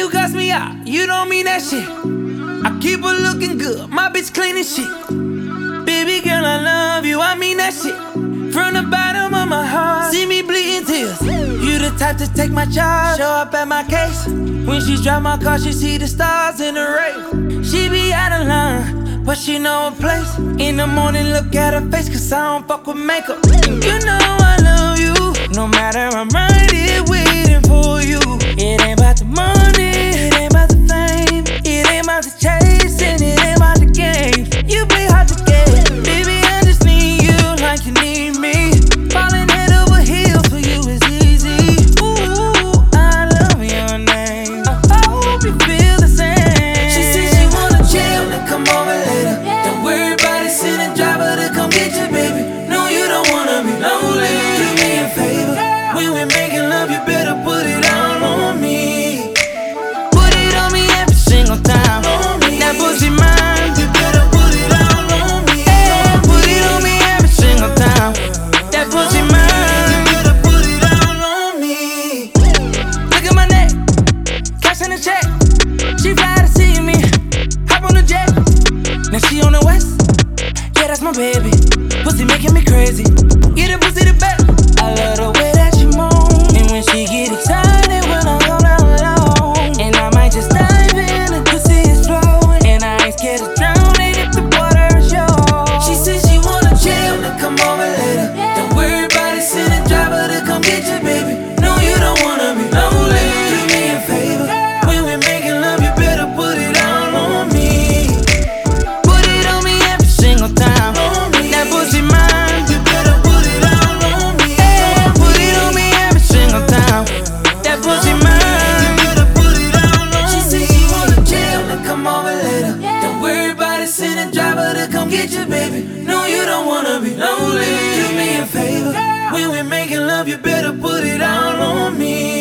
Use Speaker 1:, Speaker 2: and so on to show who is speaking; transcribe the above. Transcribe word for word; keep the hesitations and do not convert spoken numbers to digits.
Speaker 1: you cuss me out, you don't mean that shit. I keep her looking good, my bitch clean as shit. Baby girl, I love you, I mean that shit. From the bottom of my heart, see me bleeding tears. You the type to take my charge, show up at my case. When she drive my car, she see the stars in the race. She be out of line, but she know her place. In the morning, look at her face, cause I don't fuck with makeup. And you know I love you, no matter I'm right here waiting for you. It ain't about the money, it ain't about the fame, it ain't about the chasing, it ain't about the game. You play hard to get, baby, I just need you like you need me. Falling head over heels for you is easy. Ooh, I love your name, I hope you feel the same. She said she wanna chill and come over later. Don't worry about it, send a driver to come get you, baby. No, you don't wanna be lonely. Do me a favor, when we're making love, you better put it all on me. Put it on me every single time. That pussy mine, you better put it all on me. Yeah, put it on me every single time. That pussy mine, you better put it all on me. Look at my neck, cash in the check. She fly to see me, hop on the jet. Now she on the west, yeah, that's my baby. Pussy making me crazy, get a pussy the best. I love the way that she moan, and when she get excited when I go down low. And I might just dive in, the pussy is flowing, and I ain't scared of drowning if the water is yours. She said she wanna chill and come over later. Don't worry about it, send a driver to come get you, baby. No, you don't wanna be lonely. Do me a favor, when we're making love, you better put it all on me. Put it on me every single time. That pussy mine, you better put it all on me. Yeah, put it on me every single time. That pussy mine, you better put it all on me. She said she wanna chill and come over later. Don't worry about it, send a driver to come get you, baby. No, you don't wanna be lonely. Do me a favor, when we're making love, you better put it all on me.